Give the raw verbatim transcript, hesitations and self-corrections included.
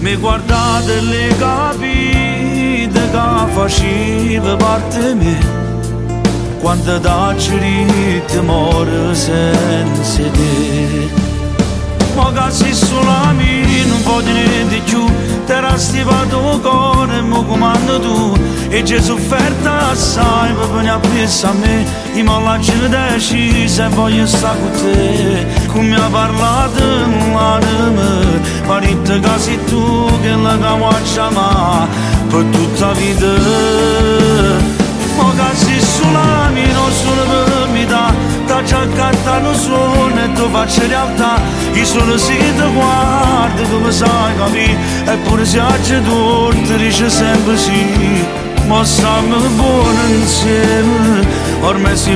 mi guardate e le capite che faceva parte me, quando da cerite muore senza te. Ma che sei solo a me, non voglio niente più, te la stivato cuore e mi comando tu. E Gesù offerta assai per venire a pensare a me, io mi lascio decisa e voglio stare con te. Come mi ha parlato l'anima, parite che sei tu che la camuaccia ma per tutta la vita. Ma che sei solo a me, non solo per me da, da già cantare un suono e tu faccio realtà. Io sono se ti guardo, tu mi sai capire, eppure se oggi tu ti dici sempre sì. Ma siamo buoni insieme, ormai si